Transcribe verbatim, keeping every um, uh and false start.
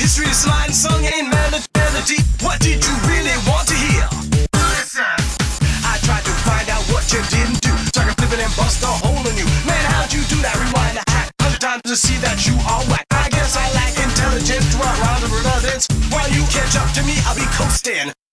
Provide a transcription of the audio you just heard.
history is line sung in melody. What did you really want to hear? Listen. I tried to find out what you didn't do, so I can flip it and bust a hole in you. Man, how'd you do that? Rewind the hack hundred times to see that you are whack. I guess I lack intelligence to run around the relevance. While you catch up to me, I'll be coasting.